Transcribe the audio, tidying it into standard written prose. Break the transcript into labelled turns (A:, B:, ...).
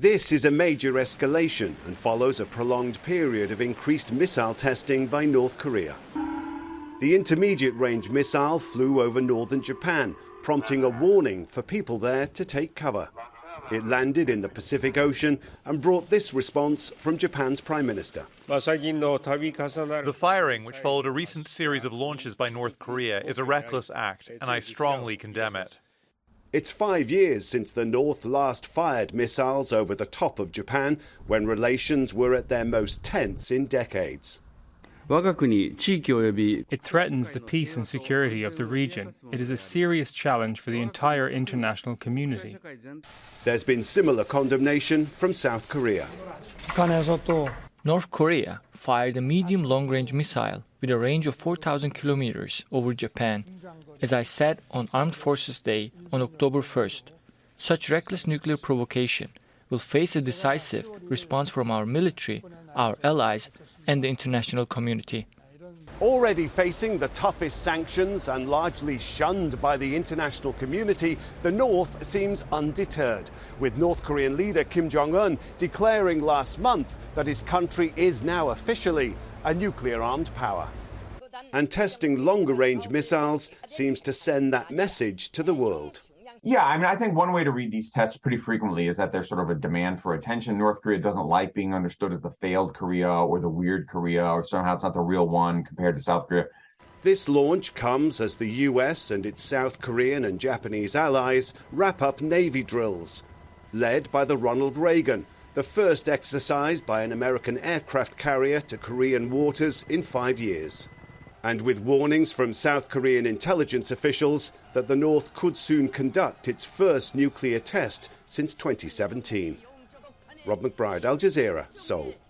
A: This is a major escalation and follows a prolonged period of increased missile testing by North Korea. The intermediate-range missile flew over northern Japan, prompting a warning for people there to take cover. It landed in the Pacific Ocean and brought this response from Japan's Prime Minister.
B: The firing, which followed a recent series of launches by North Korea, is a reckless act, and I strongly condemn it.
A: It's 5 years since the North last fired missiles over the top of Japan, when relations were at their most tense in decades.
C: It threatens the peace and security of the region. It is a serious challenge for the entire international community.
A: There's been similar condemnation from South Korea.
D: North Korea fired a medium long-range missile with a range of 4,000 kilometers over Japan, as I said on Armed Forces Day on October 1st. Such reckless nuclear provocation will face a decisive response from our military, our allies, and the international community.
A: Already facing the toughest sanctions and largely shunned by the international community, the North seems undeterred, with North Korean leader Kim Jong-un declaring last month that his country is now officially a nuclear-armed power. And testing longer-range missiles seems to send that message to the world.
E: Yeah, I mean, I think one way to read these tests pretty frequently is that there's sort of a demand for attention. North Korea doesn't like being understood as the failed Korea or the weird Korea, or somehow it's not the real one compared to South Korea.
A: This launch comes as the US and its South Korean and Japanese allies wrap up Navy drills, led by the Ronald Reagan, the first exercise by an American aircraft carrier to Korean waters in 5 years. And with warnings from South Korean intelligence officials that the North could soon conduct its first nuclear test since 2017. Rob McBride, Al Jazeera, Seoul.